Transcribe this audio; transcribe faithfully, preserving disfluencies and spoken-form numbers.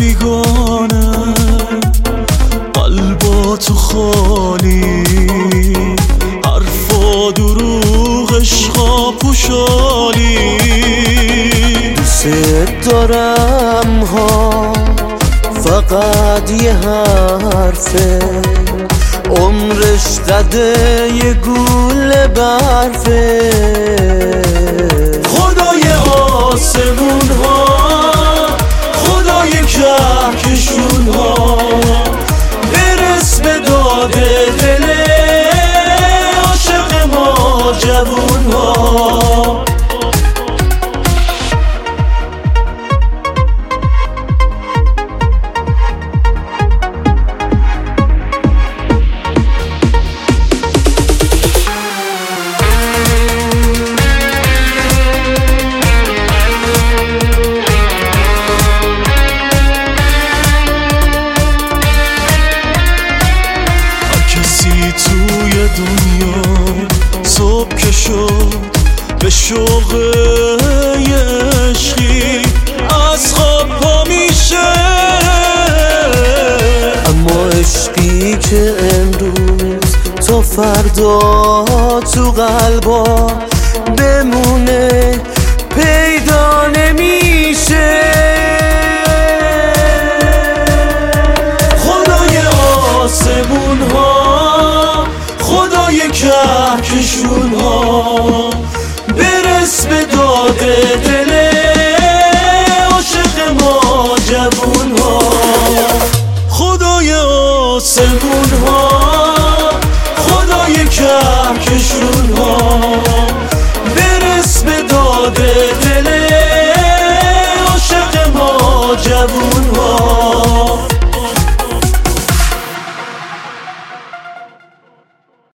بیگانه، قلبا تو خالی، حرفا دروغ، عشقا پوشالی. دوست دارم ها فقط یه حرفه، عمرش قده یه گوله برفه. خدای آسمون ها، خدای کهکشون ها، برس به داد دل عاشق ما جوون ها. توی دنیا صبح که شد به شوق یه عشقی از خواب پا میشه، اما عشقی که امروز تا فردا تو قلبا بمونه پیدا نمیشه. خدای آسمون ها، خدای کهکشون ها، برس به داد دل عاشق ما جوون ها. خدای آسمون ها، خدای کهکشون ها، برس به داد دل عاشق ما جوون ها.